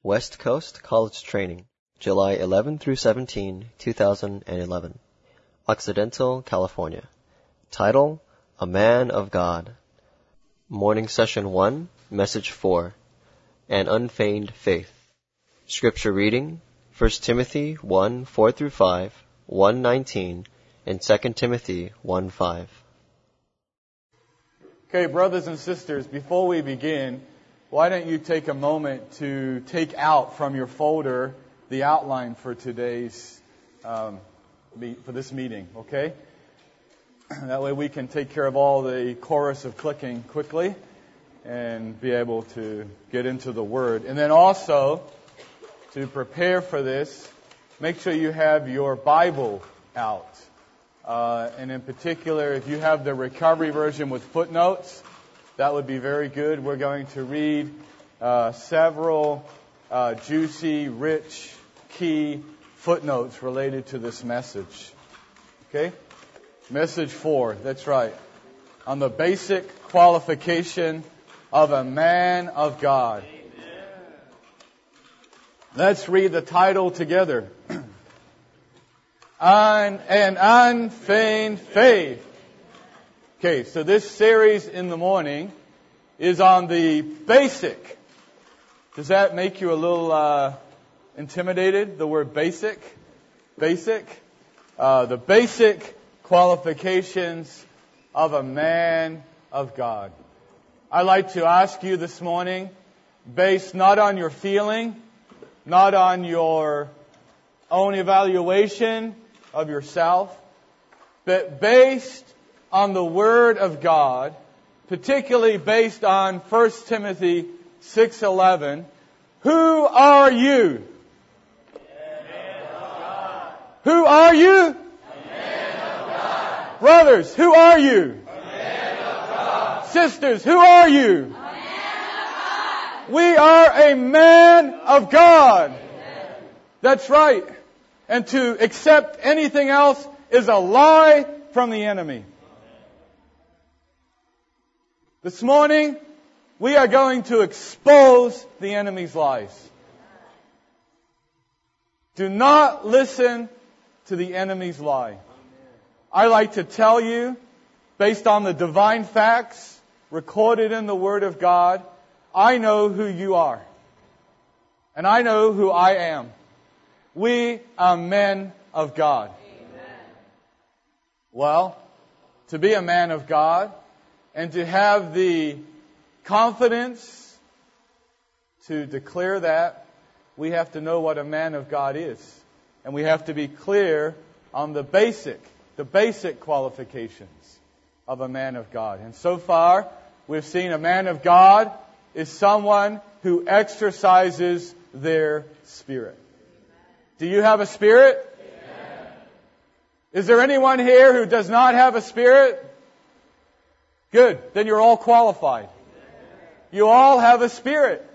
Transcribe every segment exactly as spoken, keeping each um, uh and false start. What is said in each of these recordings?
West Coast College Training, July eleventh through seventeenth, two thousand eleven. Occidental, California. Title, A Man of God. Morning Session one, Message four, An Unfeigned Faith. Scripture reading, First Timothy one, four through five, one nineteen, and Second Timothy one, five. Okay, brothers and sisters, before we begin, why don't you take a moment to take out from your folder the outline for today's, um, meet, for this meeting, okay? That way we can take care of all the chorus of clicking quickly and be able to get into the Word. And then also, to prepare for this, make sure you have your Bible out. Uh, and in particular, if you have the recovery version with footnotes, that would be very good. We're going to read uh, several uh, juicy, rich, key footnotes related to this message. Okay? Message four, that's right. On the basic qualification of a man of God. Amen. Let's read the title together. On an unfeigned faith. Okay, so this series in the morning is on the basic. Does that make you a little uh, intimidated, the word basic? Basic? Uh, the basic qualifications of a man of God. I'd like to ask you this morning, based not on your feeling, not on your own evaluation of yourself, but based on the Word of God, particularly based on First Timothy six eleven, who are you? Who are you? A man of God. Brothers, who are you? A man of God. Sisters, who are you? A man of God. We are a man of God. Amen. That's right. And to accept anything else is a lie from the enemy. This morning, we are going to expose the enemy's lies. Do not listen to the enemy's lie. I like to tell you, based on the divine facts recorded in the Word of God, I know who you are. And I know who I am. We are men of God. Amen. Well, to be a man of God and to have the confidence to declare that, we have to know what a man of God is. And we have to be clear on the basic, the basic qualifications of a man of God. And so far, we've seen a man of God is someone who exercises their spirit. Do you have a spirit? Amen. Is there anyone here who does not have a spirit? Good. Then you're all qualified. You all have a spirit.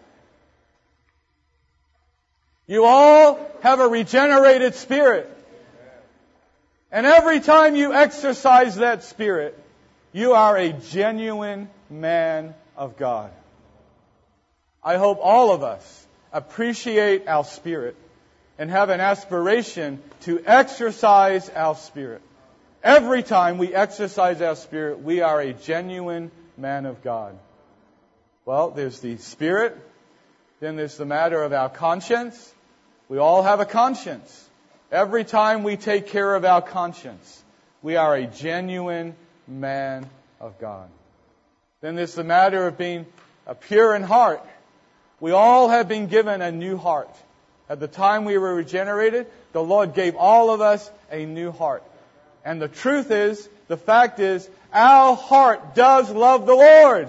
You all have a regenerated spirit. And every time you exercise that spirit, you are a genuine man of God. I hope all of us appreciate our spirit and have an aspiration to exercise our spirit. Every time we exercise our spirit, we are a genuine man of God. Well, there's the spirit. Then there's the matter of our conscience. We all have a conscience. Every time we take care of our conscience, we are a genuine man of God. Then there's the matter of being pure in heart. We all have been given a new heart. At the time we were regenerated, the Lord gave all of us a new heart. And the truth is, the fact is, our heart does love the Lord.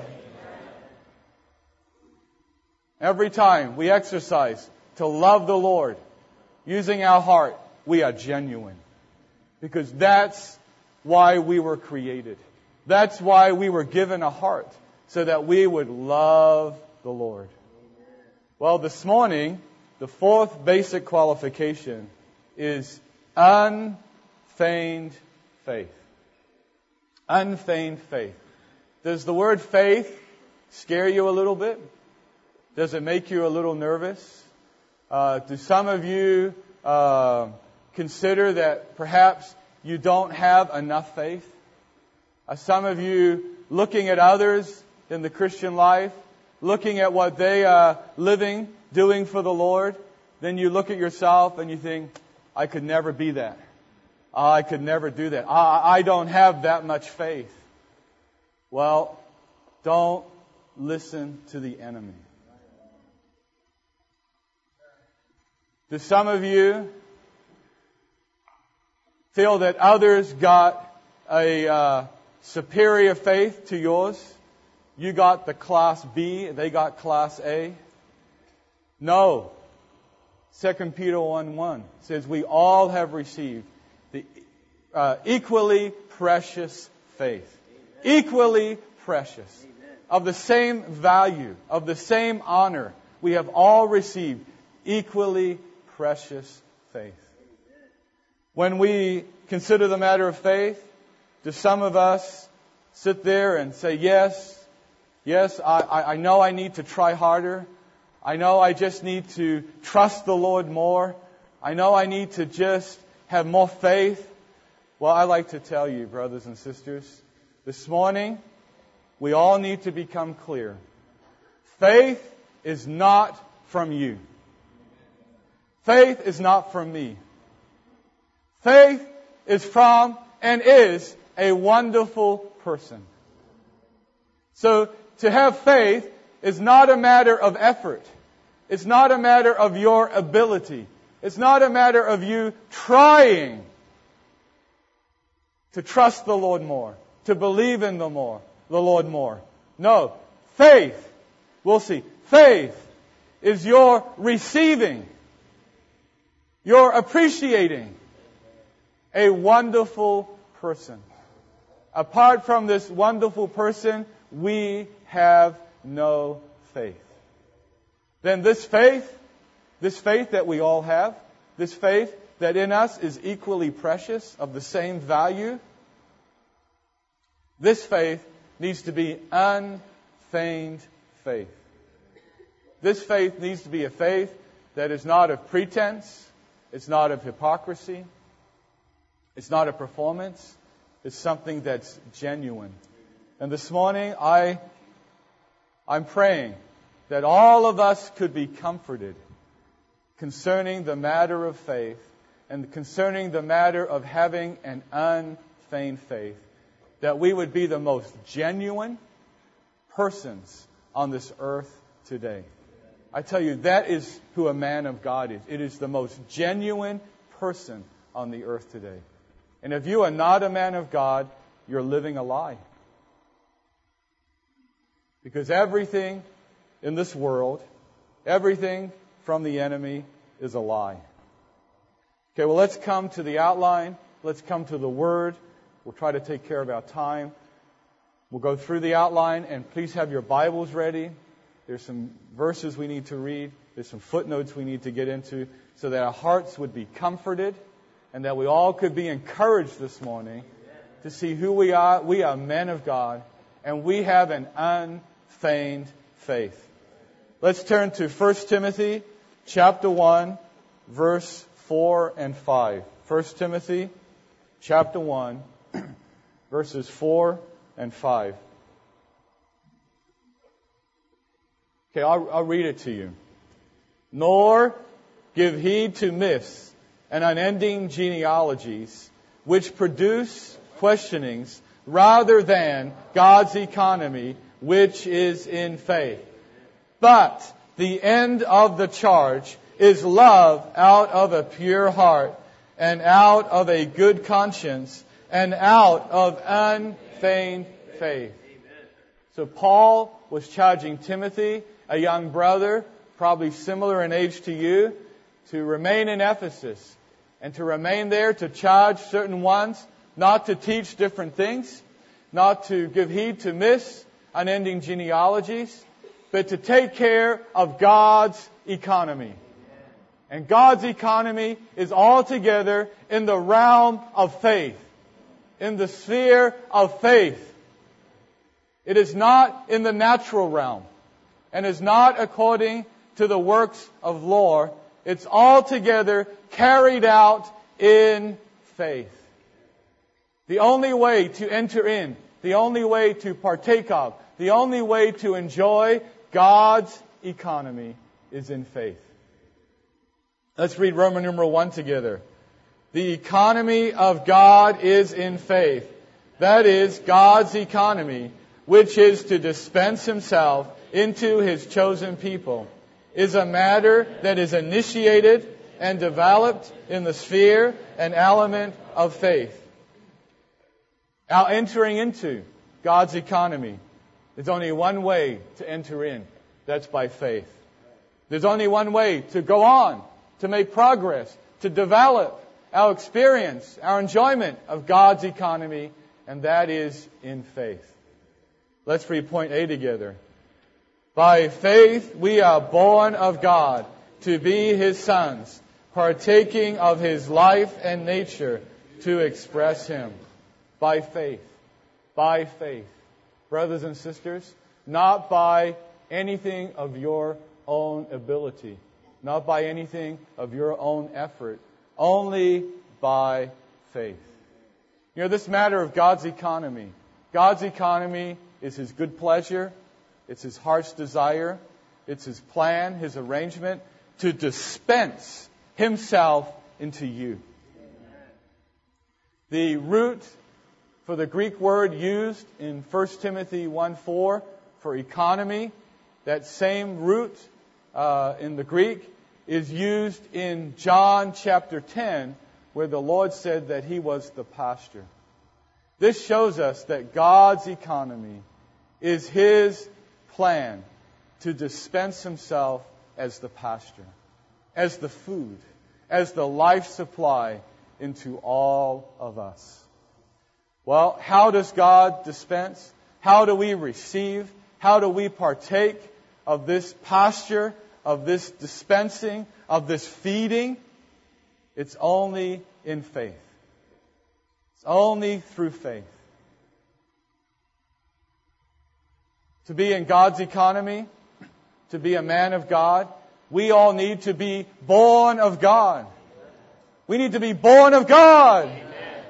Every time we exercise to love the Lord, using our heart, we are genuine. Because that's why we were created. That's why we were given a heart, so that we would love the Lord. Well, this morning, the fourth basic qualification is unfeigned faith. Unfeigned faith. Does the word faith scare you a little bit? Does it make you a little nervous? Uh, do some of you uh, consider that perhaps you don't have enough faith? Are some of you looking at others in the Christian life, looking at what they are living, doing for the Lord, then you look at yourself and you think, I could never be that. I could never do that. I, I don't have that much faith. Well, don't listen to the enemy. Do some of you feel that others got a uh, superior faith to yours? You got the class B, they got class A? No. Second Peter one one says we all have received the uh, equally precious faith. Amen. Equally precious. Amen. Of the same value, of the same honor. We have all received equally precious faith. Amen. When we consider the matter of faith, do some of us sit there and say, yes, yes, I, I know I need to try harder. I know I just need to trust the Lord more. I know I need to just have more faith. Well, I like to tell you, brothers and sisters, this morning, we all need to become clear. Faith is not from you. Faith is not from me. Faith is from and is a wonderful person. So, to have faith is not a matter of effort. It's not a matter of your ability. It's not a matter of you trying to trust the Lord more, to believe in the more, the Lord more. No. Faith, we'll see, faith is your receiving, your appreciating a wonderful person. Apart from this wonderful person, we have no faith. Then this faith, this faith that we all have, this faith that in us is equally precious, of the same value, this faith needs to be unfeigned faith. This faith needs to be a faith that is not of pretense, it's not of hypocrisy, it's not a performance, it's something that's genuine. And this morning, I I'm praying that all of us could be comforted concerning the matter of faith and concerning the matter of having an unfeigned faith, that we would be the most genuine persons on this earth today. I tell you, that is who a man of God is. It is the most genuine person on the earth today. And if you are not a man of God, you're living a lie. Because everything in this world, everything from the enemy is a lie. Okay, well, let's come to the outline. Let's come to the Word. We'll try to take care of our time. We'll go through the outline, and please have your Bibles ready. There's some verses we need to read. There's some footnotes we need to get into so that our hearts would be comforted and that we all could be encouraged this morning to see who we are. We are men of God, and we have an unfeigned faith. Let's turn to First Timothy chapter one, verse four and five. First Timothy chapter one, verses four and five. Okay, I'll, I'll read it to you. Nor give heed to myths and unending genealogies, which produce questionings rather than God's economy, which is in faith. But the end of the charge is love out of a pure heart, and out of a good conscience, and out of unfeigned faith. So Paul was charging Timothy, a young brother, probably similar in age to you, to remain in Ephesus, and to remain there to charge certain ones, not to teach different things, not to give heed to myths, unending genealogies, but to take care of God's economy. And God's economy is altogether in the realm of faith, in the sphere of faith. It is not in the natural realm. and is not according to the works of law. It's altogether carried out in faith. The only way to enter in, the only way to partake of, the only way to enjoy God's economy is in faith. Let's read Roman numeral one together. The economy of God is in faith. That is God's economy, which is to dispense Himself into His chosen people, is a matter that is initiated and developed in the sphere and element of faith. Our entering into God's economy, there's only one way to enter in. That's by faith. There's only one way to go on, to make progress, to develop our experience, our enjoyment of God's economy, and that is in faith. Let's read point A together. By faith we are born of God to be His sons, partaking of His life and nature to express Him. By faith. By faith. Brothers and sisters, not by anything of your own ability, not by anything of your own effort, only by faith. You know, this matter of God's economy, God's economy is His good pleasure, it's His heart's desire, it's His plan, His arrangement to dispense Himself into you. The root for the Greek word used in First Timothy one four for economy, that same root uh, in the Greek is used in John chapter ten, where the Lord said that He was the pasture. This shows us that God's economy is His plan to dispense Himself as the pasture, as the food, as the life supply into all of us. Well, how does God dispense? How do we receive? How do we partake of this pasture, of this dispensing, of this feeding? It's only in faith. It's only through faith. To be in God's economy, to be a man of God, we all need to be born of God. We need to be born of God. Amen.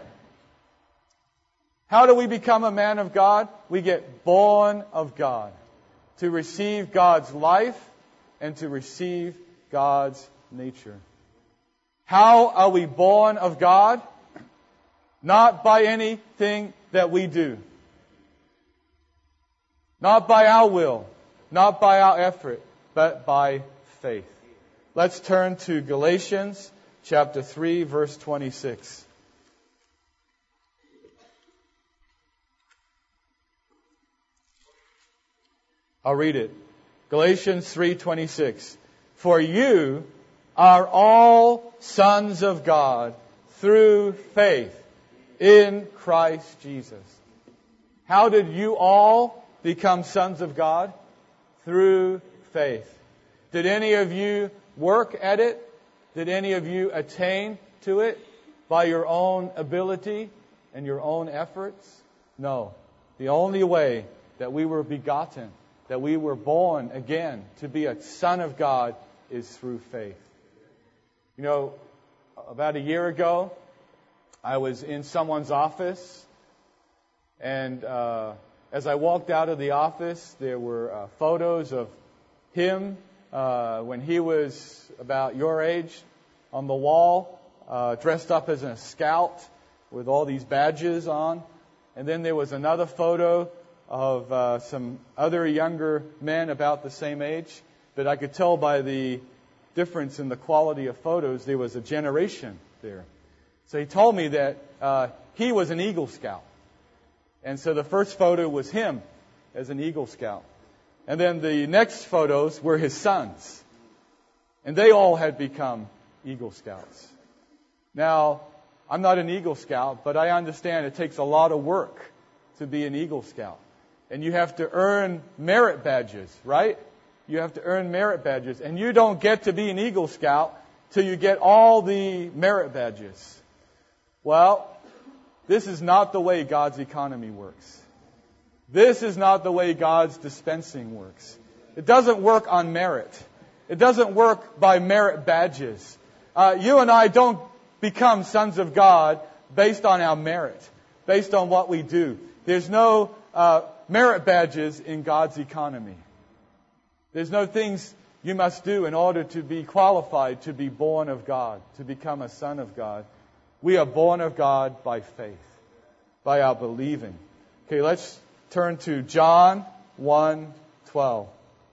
How do we become a man of God? We get born of God. To receive God's life and to receive God's nature. How are we born of God? Not by anything that we do. Not by our will. Not by our effort. But by faith. Let's turn to Galatians chapter three, verse twenty-six. I'll read it. Galatians three twenty-six. For you are all sons of God through faith in Christ Jesus. How did you all become sons of God? Through faith. Did any of you work at it? Did any of you attain to it by your own ability and your own efforts? No. The only way that we were begotten, that we were born again to be a son of God, is through faith. You know, about a year ago, I was in someone's office, and uh, as I walked out of the office, there were uh, photos of him uh, when he was about your age on the wall, uh, dressed up as a scout with all these badges on. And then there was another photo of uh, some other younger men about the same age. But I could tell by the difference in the quality of photos, there was a generation there. So he told me that uh, he was an Eagle Scout. And so the first photo was him as an Eagle Scout. And then the next photos were his sons. And they all had become Eagle Scouts. Now, I'm not an Eagle Scout, but I understand it takes a lot of work to be an Eagle Scout. And you have to earn merit badges, right? You have to earn merit badges. And you don't get to be an Eagle Scout till you get all the merit badges. Well, this is not the way God's economy works. This is not the way God's dispensing works. It doesn't work on merit. It doesn't work by merit badges. Uh, you and I don't become sons of God based on our merit, based on what we do. There's no uh, merit badges in God's economy. There's no things you must do in order to be qualified to be born of God, to become a son of God. We are born of God by faith, by our believing. Okay, let's turn to John one twelve.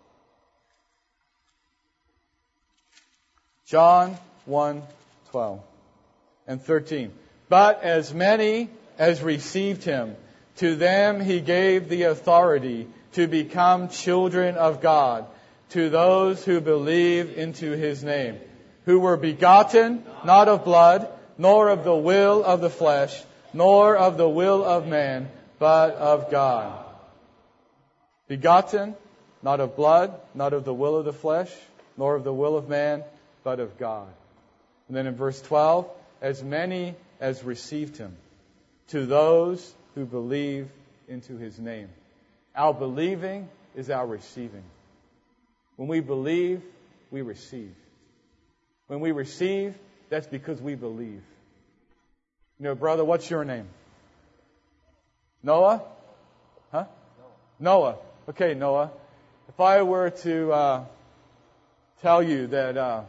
John one twelve and thirteen. But as many as received him, to them he gave the authority to become children of God, to those who believe into his name, who were begotten not of blood, nor of the will of the flesh, nor of the will of man, but of God. Begotten, not of blood, not of the will of the flesh, nor of the will of man, but of God. And then in verse twelve, as many as received him, to those who believe into his name. Our believing is our receiving. When we believe, we receive. When we receive, that's because we believe. You know, brother, what's your name? Noah? Huh? Noah. Okay, Noah. If I were to uh, tell you that uh,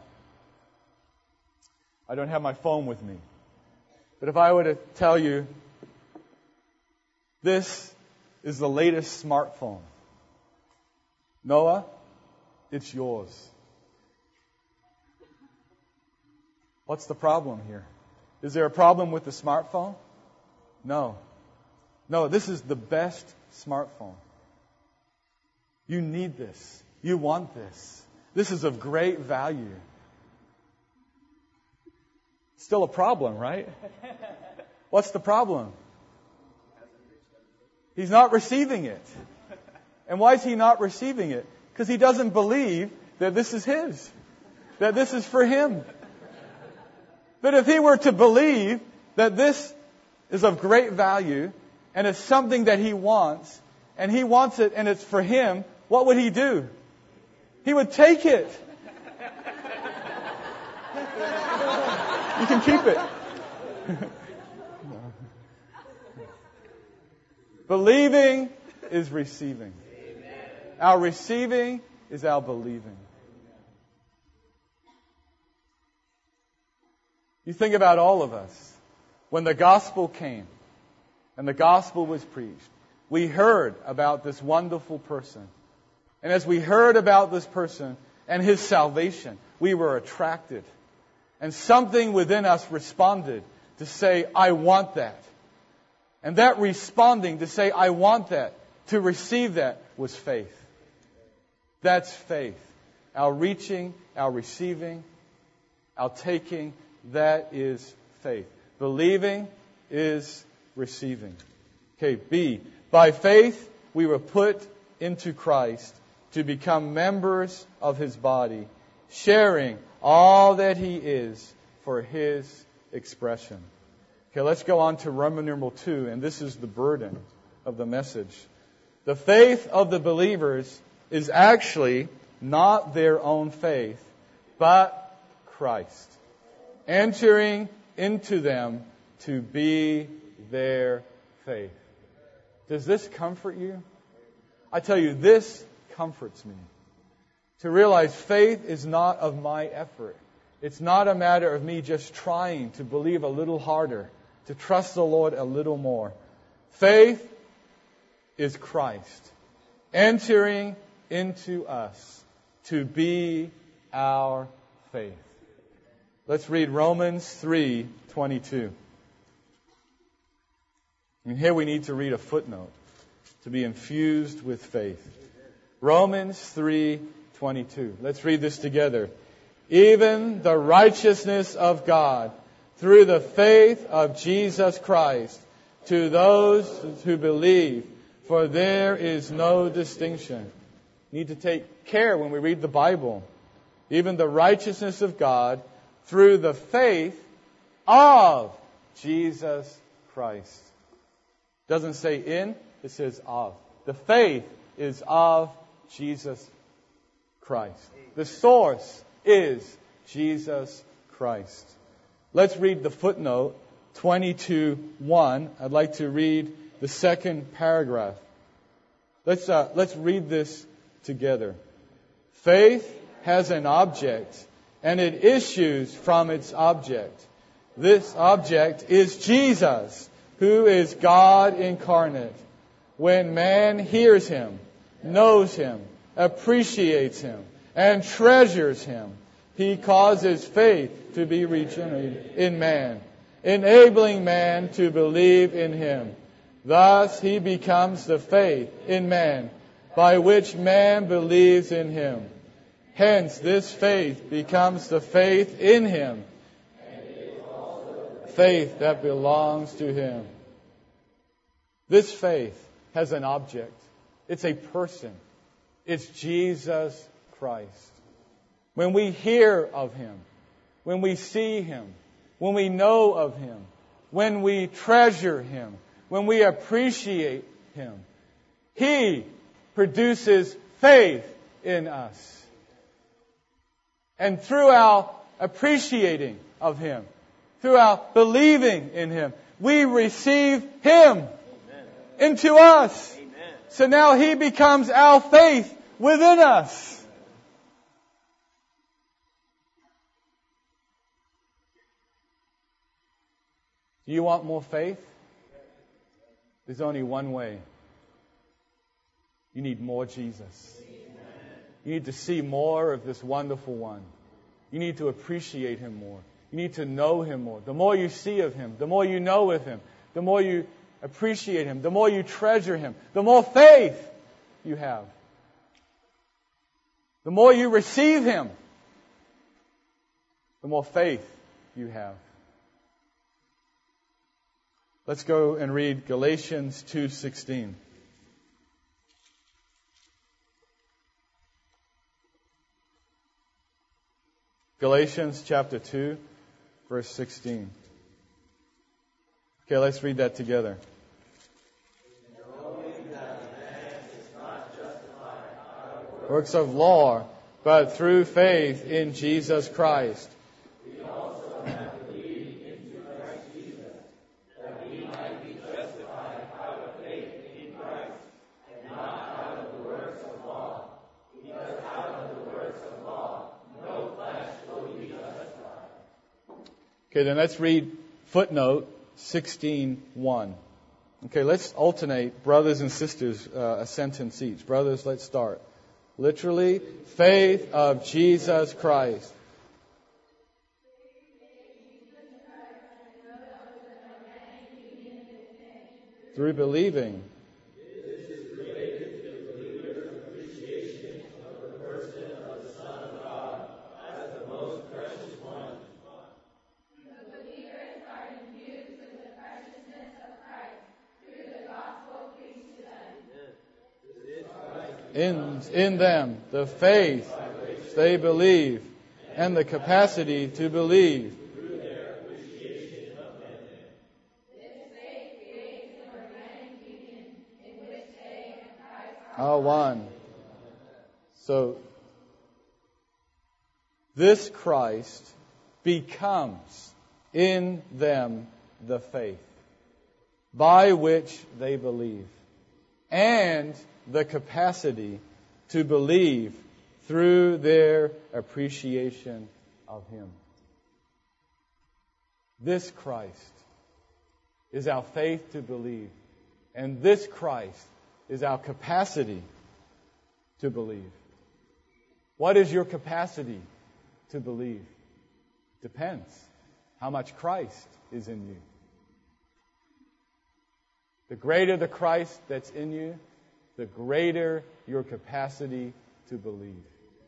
I don't have my phone with me, but if I were to tell you this is the latest smartphone, Noah, it's yours. What's the problem here? Is there a problem with the smartphone? No. No, this is the best smartphone. You need this. You want this. This is of great value. Still a problem, right? What's the problem? He's not receiving it. And why is he not receiving it? Because he doesn't believe that this is his. That this is for him. But if he were to believe that this is of great value and it's something that he wants, and he wants it and it's for him, what would he do? He would take it. You can keep it. Believing is receiving. Our receiving is our believing. You think about all of us. When the gospel came and the gospel was preached, we heard about this wonderful person. And as we heard about this person and his salvation, we were attracted. And something within us responded to say, I want that. And that responding to say, I want that, to receive that, was faith. That's faith. Our reaching, our receiving, our taking, that is faith. Believing is receiving. Okay, B. By faith, we were put into Christ to become members of his body, sharing all that he is for his expression. Okay, let's go on to Roman numeral two, and this is the burden of the message. The faith of the believers is actually not their own faith, but Christ, entering into them to be their faith. Does this comfort you? I tell you, this comforts me. To realize faith is not of my effort. It's not a matter of me just trying to believe a little harder, to trust the Lord a little more. Faith is Christ entering into us to be our faith. Let's read Romans three twenty-two. And here we need to read a footnote to be infused with faith. Romans three twenty-two. Let's read this together. Even the righteousness of God through the faith of Jesus Christ to those who believe, for there is no distinction. We need to take care when we read the Bible. Even the righteousness of God through the faith of Jesus Christ. It doesn't say in, it says of. The faith is of Jesus Christ. The source is Jesus Christ. Let's read the footnote, twenty-two one. I'd like to read the second paragraph. Let's, uh, let's read this together. Faith has an object, and it issues from its object. This object is Jesus, who is God incarnate. When man hears Him, knows Him, appreciates Him, and treasures Him, he causes faith to be regenerated in man, enabling man to believe in Him. Thus he becomes the faith in man, by which man believes in Him. Hence this faith becomes the faith in Him, faith that belongs to Him. This faith has an object. It's a person. It's Jesus Christ. When we hear of Him, when we see Him, when we know of Him, when we treasure Him, when we appreciate Him, He produces faith in us. And through our appreciating of Him, through our believing in Him, we receive Him Amen. Into us. Amen. So now He becomes our faith within us. Do you want more faith? There's only one way. You need more Jesus. You need to see more of this wonderful one. You need to appreciate Him more. You need to know Him more. The more you see of Him, the more you know of Him, the more you appreciate Him, the more you treasure Him, the more faith you have. The more you receive Him, the more faith you have. Let's go and read Galatians two sixteen. Galatians chapter two, verse sixteen. Okay, let's read that together. Works of law, but through faith in Jesus Christ. We also have believed into Christ Jesus, that we might be justified out of faith in Christ, and not out of the works of law. Because out of the works of law, no flesh will be justified. Okay, then let's read footnote sixteen one. Okay, let's alternate, brothers and sisters, uh, a sentence each. Brothers, let's start. Literally, faith of Jesus Christ. Through believing. This is related to the believer's appreciation of the person of the Son of God as the most precious one. The believers are infused with the preciousness of Christ through the gospel preached to them. In, in them, the faith they believe, and the capacity to believe. Through their appreciation of Him. This faith creates an organic union in which they and Christ are one. So, this Christ becomes in them the faith by which they believe, and the capacity to believe through their appreciation of Him. This Christ is our faith to believe, and this Christ is our capacity to believe. What is your capacity to believe? Depends how much Christ is in you. The greater the Christ that's in you, the greater your capacity to believe.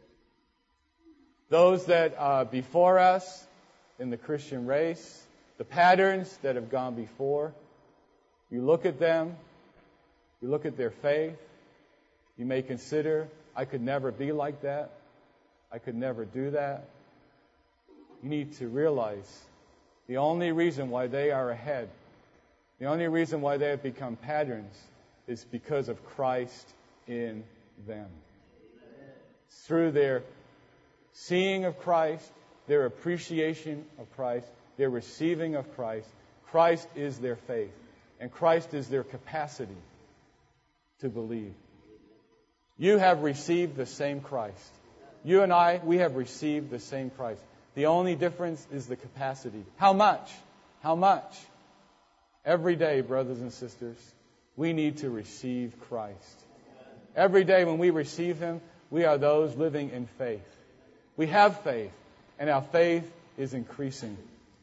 Those that are before us in the Christian race, the patterns that have gone before, you look at them, you look at their faith, you may consider, I could never be like that. I could never do that. You need to realize the only reason why they are ahead, the only reason why they have become patterns, is because of Christ in them. through their seeing of Christ, their appreciation of Christ, their receiving of Christ. Christ is their faith, and Christ is their capacity to believe. You have received the same Christ. You and I, we have received the same Christ. The only difference is the capacity. How much? How much? Every day, brothers and sisters, we need to receive Christ. Every day when we receive Him, we are those living in faith. We have faith, and our faith is increasing.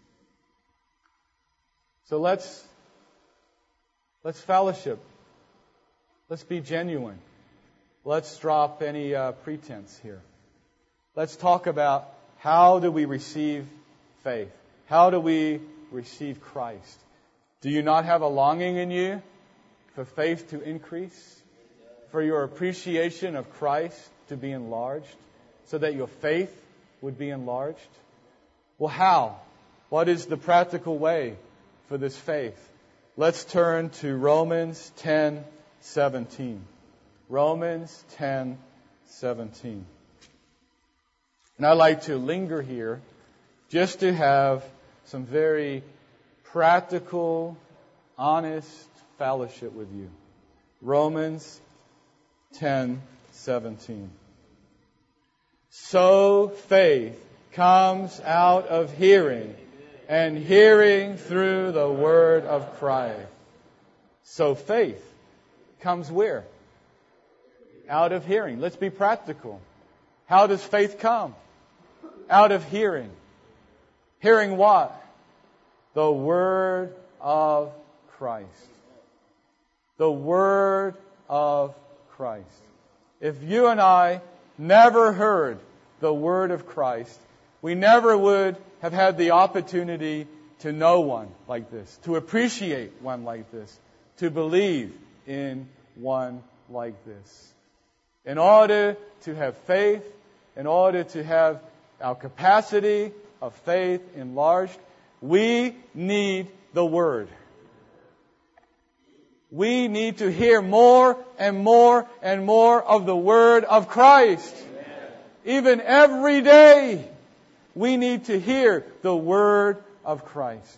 So let's let's fellowship. Let's be genuine. Let's drop any uh, pretense here. Let's talk about how do we receive faith? How do we receive Christ? Do you not have a longing in you for faith to increase? For your appreciation of Christ to be enlarged? So that your faith would be enlarged? Well, how? What is the practical way for this faith? Let's turn to Romans ten seventeen. Romans ten seventeen. And I'd like to linger here just to have some very practical, honest fellowship with you. Romans ten seventeen. So faith comes out of hearing, and hearing through the word of Christ. So faith comes where? Out of hearing. Let's be practical. How does faith come? Out of hearing. Hearing what? The word of Christ. The word of Christ. If you and I never heard the word of Christ, we never would have had the opportunity to know one like this, to appreciate one like this, to believe in one like this. In order to have faith, in order to have our capacity of faith enlarged, we need the Word. We need to hear more and more and more of the Word of Christ. Amen. Even every day, we need to hear the Word of Christ.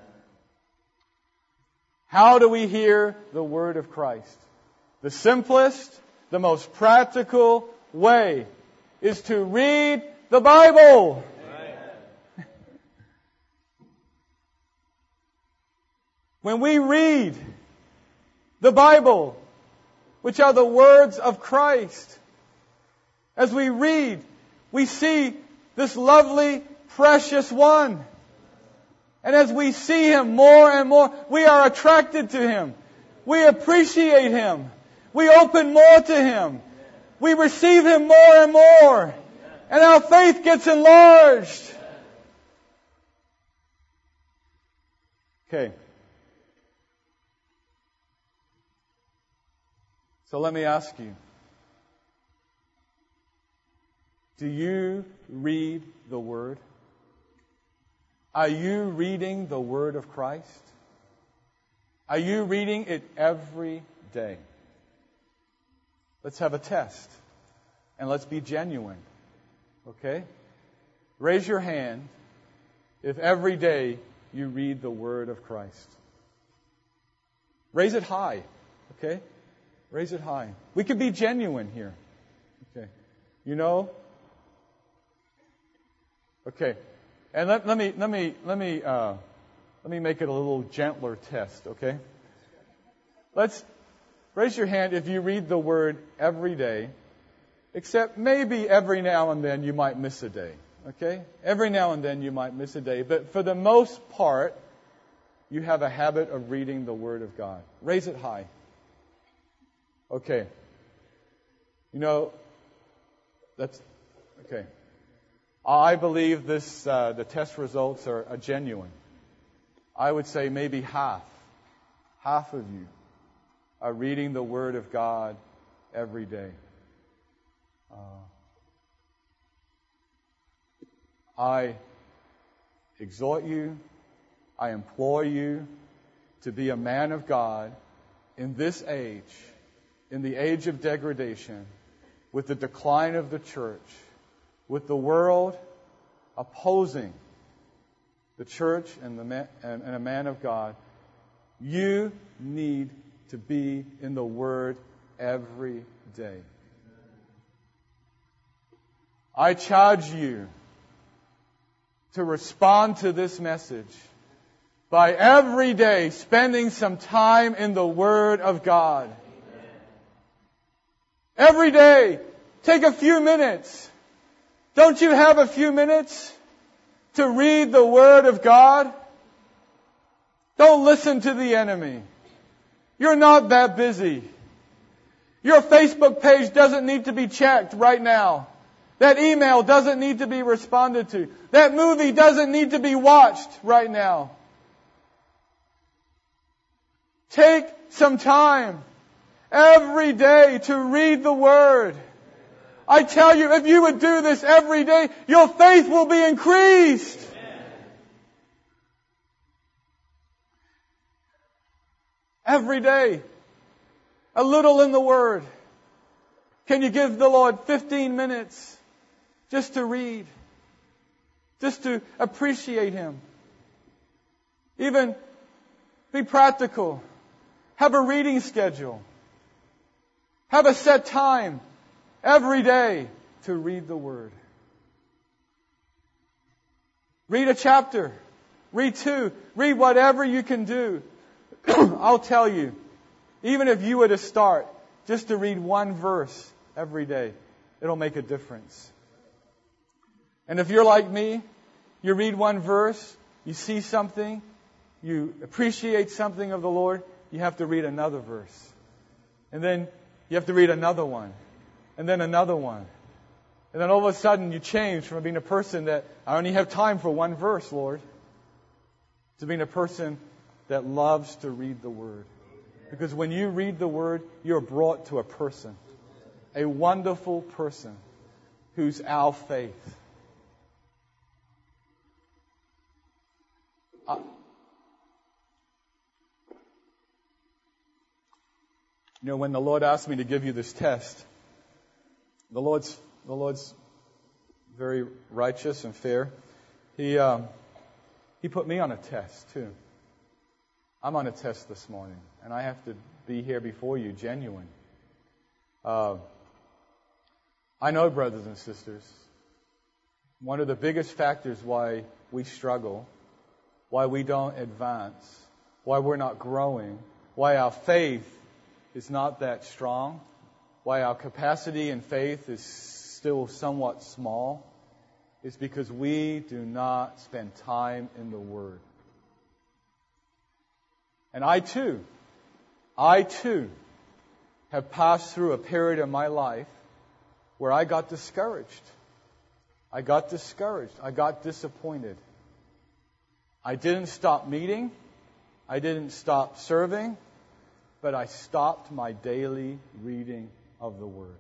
How do we hear the Word of Christ? The simplest, the most practical way is to read the Bible. Amen. When we read the Bible, which are the words of Christ, as we read, we see this lovely, precious one. And as we see Him more and more, we are attracted to Him. We appreciate Him. We open more to Him. We receive Him more and more. And our faith gets enlarged. Okay. So let me ask you. Do you read the Word? Are you reading the Word of Christ? Are you reading it every day? Let's have a test. And let's be genuine. Okay? Raise your hand if every day you read the Word of Christ. Raise it high. Okay? Raise it high. We can be genuine here. Okay. You know? Okay. And let, let me let me let me uh, let me make it a little gentler test, okay? Let's raise your hand if you read the Word every day, except maybe every now and then you might miss a day, okay? Every now and then you might miss a day, but for the most part, you have a habit of reading the Word of God. Raise it high. Okay. You know, that's okay. I believe this. Uh, the test results are, are genuine. I would say maybe half, half of you are reading the Word of God every day. Uh, I exhort you, I implore you to be a man of God in this age, in the age of degradation, with the decline of the church, with the world opposing the church and, the man, and, and a man of God, you need to be in the Word every day. I charge you to respond to this message by every day spending some time in the Word of God. Every day, take a few minutes. Don't you have a few minutes to read the Word of God? Don't listen to the enemy. You're not that busy. Your Facebook page doesn't need to be checked right now. That email doesn't need to be responded to. That movie doesn't need to be watched right now. Take some time every day to read the Word. I tell you, if you would do this every day, your faith will be increased. Every day, a little in the Word. Can you give the Lord fifteen minutes just to read? Just to appreciate Him? Even be practical. Have a reading schedule. Have a set time every day to read the Word. Read a chapter. Read two. Read whatever you can do. I'll tell you, even if you were to start just to read one verse every day, it'll make a difference. And if you're like me, you read one verse, you see something, you appreciate something of the Lord, you have to read another verse. And then you have to read another one. And then another one. And then all of a sudden you change from being a person that, I only have time for one verse, Lord, to being a person that loves to read the Word. Because when you read the Word, you're brought to a person. A wonderful person who's our faith. Uh, you know, when the Lord asked me to give you this test, the Lord's the Lord's very righteous and fair. He um, He put me on a test too. I'm on a test this morning, and I have to be here before you, genuine. Uh, I know, brothers and sisters, one of the biggest factors why we struggle, why we don't advance, why we're not growing, why our faith is not that strong, why our capacity and faith is still somewhat small, is because we do not spend time in the Word. And I too, I too have passed through a period of my life where I got discouraged. I got discouraged. I got disappointed. I didn't stop meeting. I didn't stop serving. But I stopped my daily reading of the Word.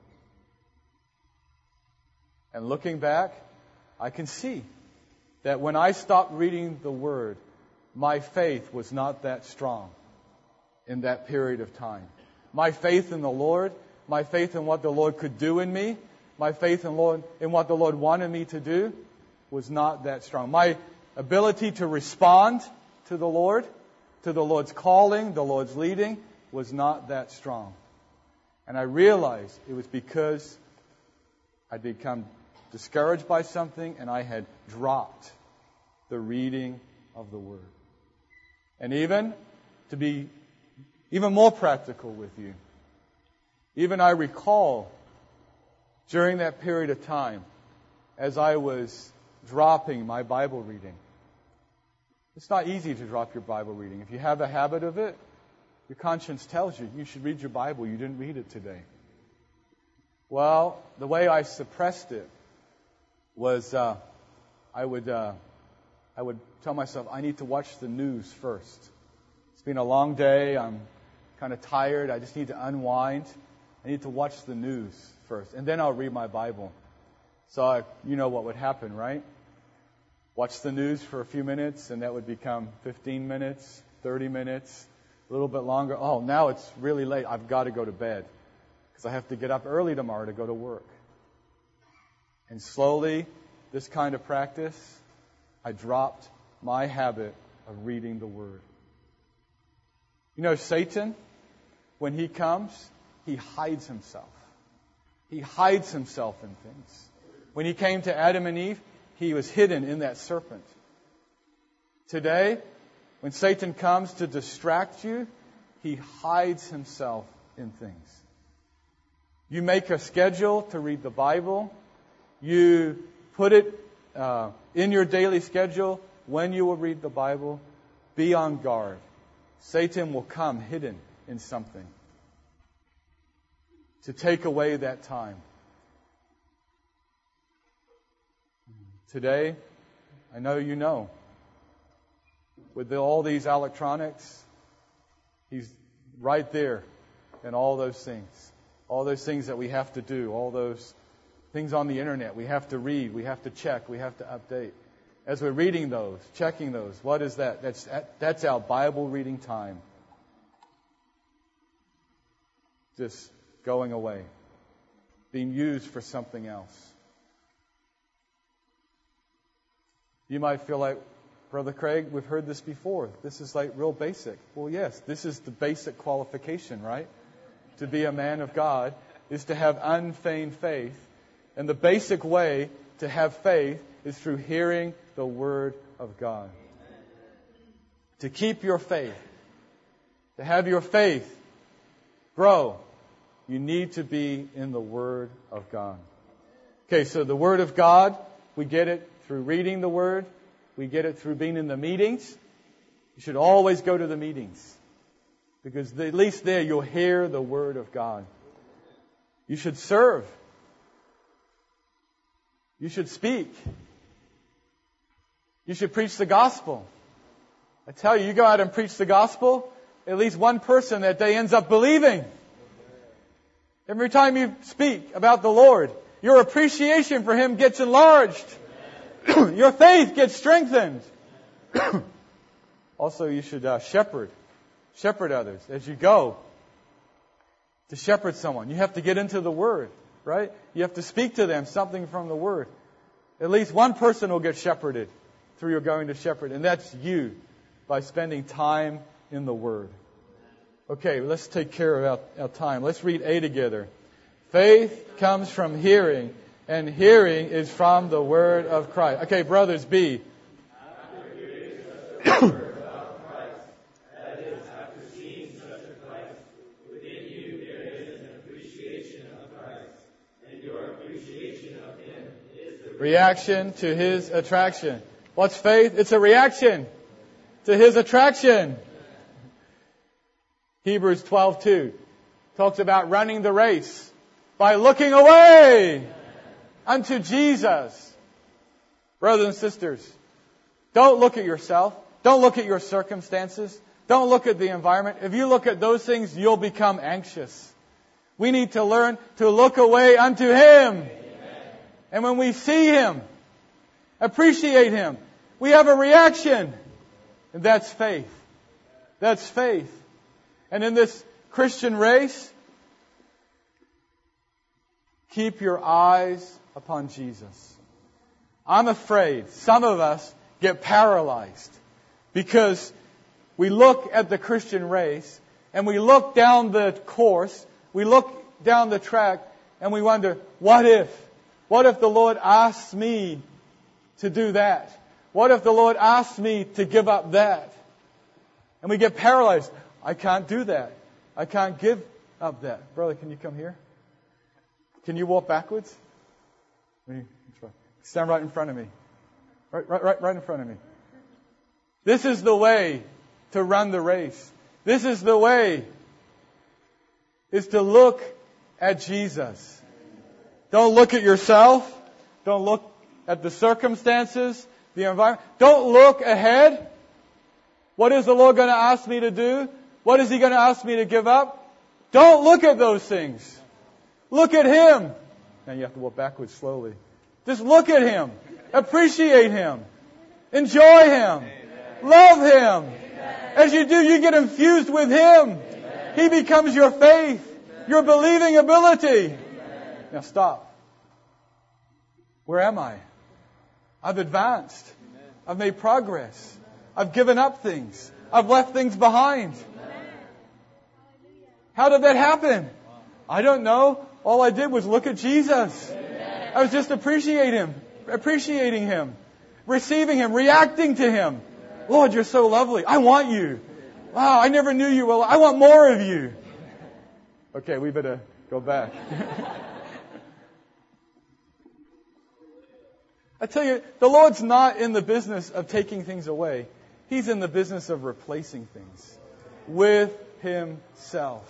And looking back, I can see that when I stopped reading the Word, my faith was not that strong in that period of time. My faith in the Lord, my faith in what the Lord could do in me, my faith in, Lord, in what the Lord wanted me to do was not that strong. My ability to respond to the Lord, to the Lord's calling, the Lord's leading, was not that strong. And I realized it was because I'd become discouraged by something and I had dropped the reading of the Word. And even, to be even more practical with you, even I recall during that period of time, as I was dropping my Bible reading. It's not easy to drop your Bible reading. If you have a habit of it, your conscience tells you, you should read your Bible. You didn't read it today. Well, the way I suppressed it was uh, I would uh, I would tell myself, I need to watch the news first. It's been a long day. I'm kind of tired. I just need to unwind. I need to watch the news first, and then I'll read my Bible. So I, you know what would happen, right? Watch the news for a few minutes, and that would become fifteen minutes, thirty minutes, a little bit longer. Oh, now it's really late. I've got to go to bed. because I have to get up early tomorrow to go to work. And slowly, this kind of practice, I dropped my habit of reading the Word. You know, Satan, when he comes, he hides himself. He hides himself in things. When he came to Adam and Eve, he was hidden in that serpent. Today, when Satan comes to distract you, he hides himself in things. You make a schedule to read the Bible. You put it uh, in your daily schedule when you will read the Bible. Be on guard. Satan will come hidden in something to take away that time. Today, I know you know, with the, all these electronics, he's right there in all those things. All those things that we have to do, all those things on the internet we have to read, we have to check, we have to update. As we're reading those, checking those, what is that? That's, that's our Bible reading time. Just going away, being used for something else. You might feel like, Brother Craig, we've heard this before. This is like real basic. Well, yes, this is the basic qualification, right? To be a man of God is to have unfeigned faith. And the basic way to have faith is through hearing the Word of God. To keep your faith, to have your faith grow, you need to be in the Word of God. Okay, so the Word of God, we get it through reading the Word. We get it through being in the meetings. You should always go to the meetings, because at least there you'll hear the Word of God. You should serve. You should speak. You should preach the gospel. I tell you, you go out and preach the gospel, at least one person that day ends up believing. Every time you speak about the Lord, your appreciation for Him gets enlarged. Your faith gets strengthened. Also, you should uh, shepherd. Shepherd others as you go. To shepherd someone, you have to get into the Word, right? You have to speak to them something from the Word. At least one person will get shepherded through your going to shepherd, and that's you, by spending time in the Word. Okay, let's take care of our, our time. Let's read A together. Faith comes from hearing, and hearing is from the Word of Christ. Okay, brothers, B. Reaction to His attraction. What's faith? It's a reaction to His attraction. Hebrews twelve two talks about running the race by looking away unto Jesus. Brothers and sisters, don't look at yourself. Don't look at your circumstances. Don't look at the environment. If you look at those things, you'll become anxious. We need to learn to look away unto Him. And when we see Him, appreciate Him, we have a reaction. And that's faith. That's faith. And in this Christian race, keep your eyes upon Jesus. I'm afraid some of us get paralyzed because we look at the Christian race and we look down the course, we look down the track, and we wonder, what if? What if the Lord asks me to do that? What if the Lord asks me to give up that? And we get paralyzed. I can't do that. I can't give up that. Brother, can you come here? Can you walk backwards? Stand right in front of me. Right, right, right, right in front of me. This is the way to run the race. This is the way, is to look at Jesus. Don't look at yourself. Don't look at the circumstances, the environment. Don't look ahead. What is the Lord going to ask me to do? What is He going to ask me to give up? Don't look at those things. Look at Him. Now you have to walk backwards slowly. Just look at Him. Appreciate Him. Enjoy Him. Love Him. As you do, you get infused with Him. He becomes your faith. Your believing ability. Now stop. Where am I? I've advanced. I've made progress. I've given up things. I've left things behind. How did that happen? I don't know. All I did was look at Jesus. I was just appreciating Him, appreciating Him, receiving Him, reacting to Him. Lord, you're so lovely. I want you. Wow, I never knew you well. I want more of you. Okay, we better go back. I tell you, the Lord's not in the business of taking things away. He's in the business of replacing things with Himself.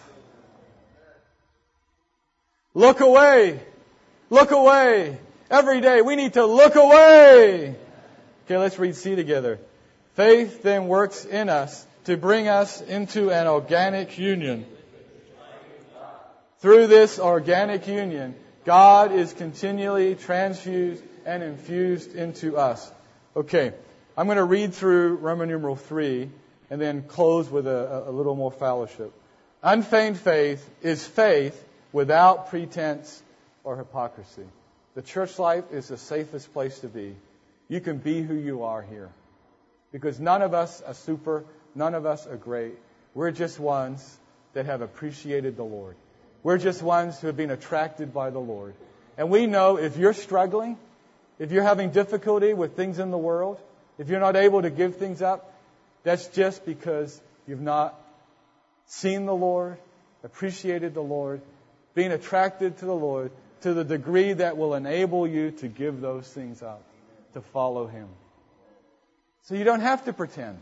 Look away. Look away. Every day we need to look away. Okay, let's read C together. Faith then works in us to bring us into an organic union. Through this organic union, God is continually transfused and infused into us. Okay, I'm going to read through Roman numeral three and then close with a, a little more fellowship. Unfeigned faith is faith without pretense or hypocrisy. The church life is the safest place to be. You can be who you are here. Because none of us are super, none of us are great. We're just ones that have appreciated the Lord. We're just ones who have been attracted by the Lord. And we know if you're struggling, if you're having difficulty with things in the world, if you're not able to give things up, that's just because you've not seen the Lord, appreciated the Lord, being attracted to the Lord to the degree that will enable you to give those things up, to follow Him. So you don't have to pretend.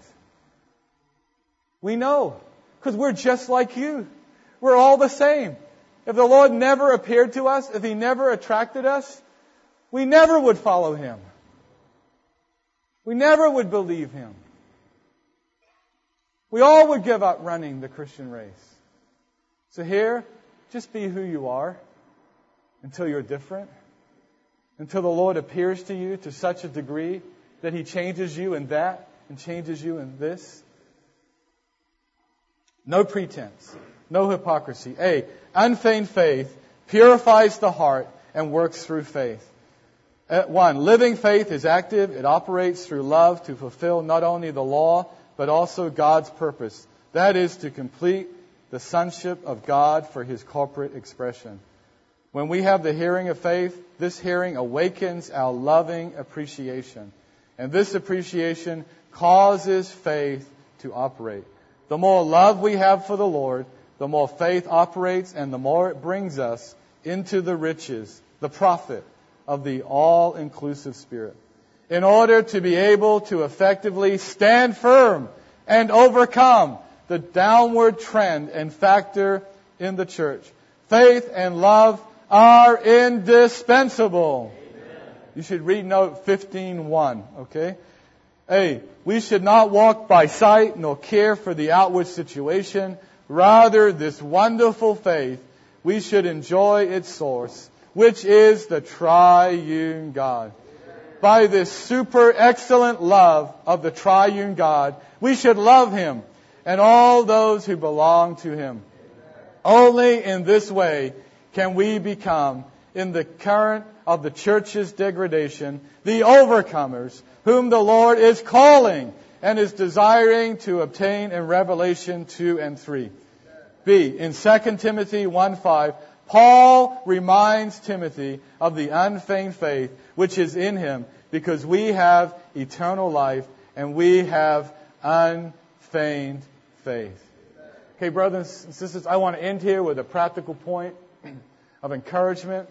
We know, because we're just like you. We're all the same. If the Lord never appeared to us, if He never attracted us, we never would follow Him. We never would believe Him. We all would give up running the Christian race. So here, just be who you are until you're different. Until the Lord appears to you to such a degree that He changes you in that and changes you in this. No pretense. No hypocrisy. A, unfeigned faith purifies the heart and works through faith. One, living faith is active. It operates through love to fulfill not only the law, but also God's purpose. That is to complete the sonship of God for His corporate expression. When we have the hearing of faith, this hearing awakens our loving appreciation. And this appreciation causes faith to operate. The more love we have for the Lord, the more faith operates and the more it brings us into the riches, the profit of the all-inclusive Spirit. In order to be able to effectively stand firm and overcome the downward trend and factor in the church, faith and love are indispensable. Amen. You should read note fifteen one, okay? A, we should not walk by sight nor care for the outward situation. Rather, this wonderful faith, we should enjoy its source, which is the triune God. By this super excellent love of the triune God, we should love Him and all those who belong to Him. Only in this way can we become, in the current of the church's degradation, the overcomers whom the Lord is calling and is desiring to obtain in Revelation two and three. B, in Second Timothy one five, Paul reminds Timothy of the unfeigned faith which is in him, because we have eternal life and we have unfeigned faith. Okay, brothers and sisters, I want to end here with a practical point of encouragement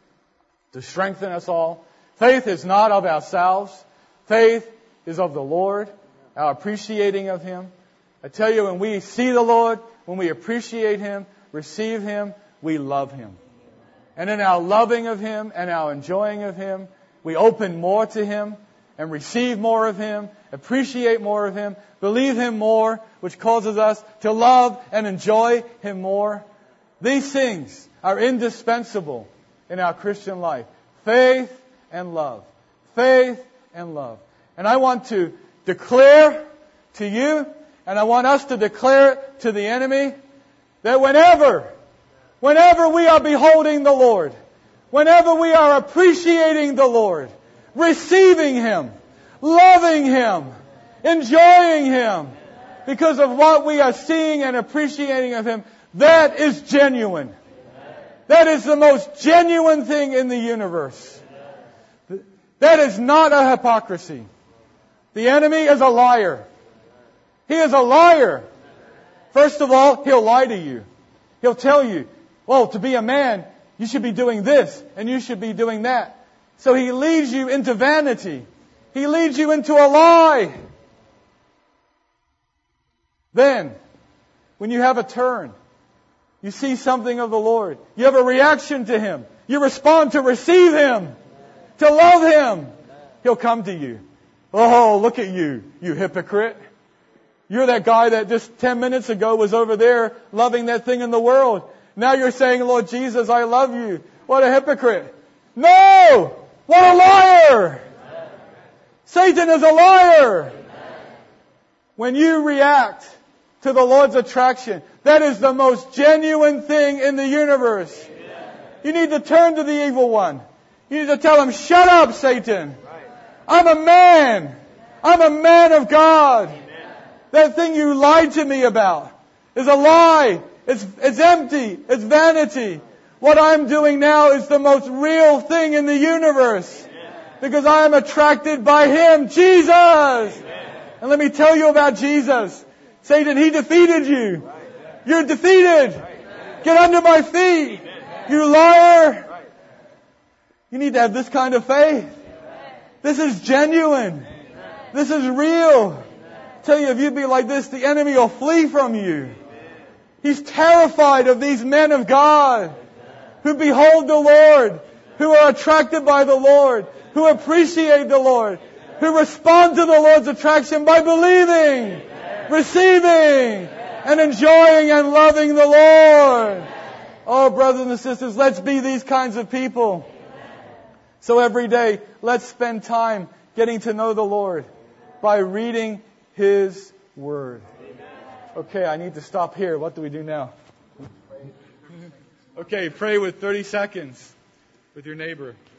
to strengthen us all. Faith is not of ourselves. Faith is of the Lord, our appreciating of Him. I tell you, when we see the Lord, when we appreciate Him, receive Him, we love Him. And in our loving of Him and our enjoying of Him, we open more to Him and receive more of Him, appreciate more of Him, believe Him more, which causes us to love and enjoy Him more. These things are indispensable in our Christian life. Faith and love. Faith and love. And I want to declare to you, and I want us to declare it to the enemy, that whenever, whenever we are beholding the Lord, whenever we are appreciating the Lord, receiving Him, loving Him, enjoying Him, because of what we are seeing and appreciating of Him, that is genuine. That is the most genuine thing in the universe. That is not a hypocrisy. The enemy is a liar. He is a liar. First of all, he'll lie to you. He'll tell you, well, to be a man, you should be doing this and you should be doing that. So he leads you into vanity. He leads you into a lie. Then, when you have a turn, you see something of the Lord, you have a reaction to Him, you respond to receive Him, to love Him, He'll come to you. Oh, look at you, you hypocrite. You're that guy that just ten minutes ago was over there loving that thing in the world. Now you're saying, Lord Jesus, I love you. What a hypocrite. No! What a liar! Satan is a liar! When you react to the Lord's attraction, that is the most genuine thing in the universe. You need to turn to the evil one. You need to tell him, shut up, Satan. I'm a man. I'm a man of God. That thing you lied to me about is a lie. It's, it's empty. It's vanity. What I'm doing now is the most real thing in the universe. Because I am attracted by Him, Jesus. And let me tell you about Jesus. Satan, He defeated you. You're defeated. Get under my feet. You liar. You need to have this kind of faith. This is genuine. This is real. I tell you, if you be like this, the enemy will flee from you. He's terrified of these men of God who behold the Lord, who are attracted by the Lord, who appreciate the Lord, who respond to the Lord's attraction by believing, receiving, and enjoying and loving the Lord. Oh, brothers and sisters, let's be these kinds of people. So every day, let's spend time getting to know the Lord by reading His Word. Okay, I need to stop here. What do we do now? Okay, pray with thirty seconds with your neighbor.